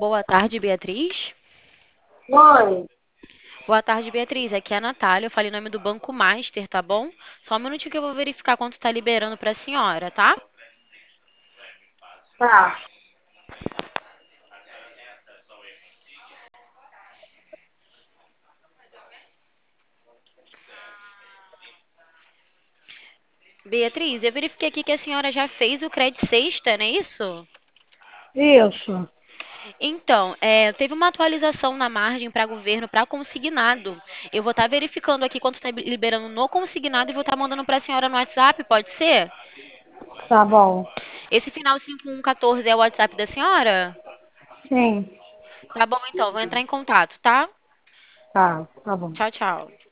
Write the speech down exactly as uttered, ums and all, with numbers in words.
Boa tarde, Beatriz. Oi, Boa tarde, Beatriz. Aqui é a Natália. Eu falei o nome do Banco Master, tá bom? Só um minutinho que eu vou verificar quanto tá liberando para a senhora, tá? tá. Beatriz, eu verifiquei aqui que a senhora já fez o Credit Sexta, não é isso? Isso. Então, é, teve uma atualização na margem para governo para consignado. Eu vou estar verificando aqui quanto está liberando no consignado e vou estar mandando para a senhora no WhatsApp, pode ser? Tá bom. Esse final cinco um um quatro é o WhatsApp da senhora? Sim. Tá bom, então, vou entrar em contato, tá? Tá, tá bom. Tchau, tchau.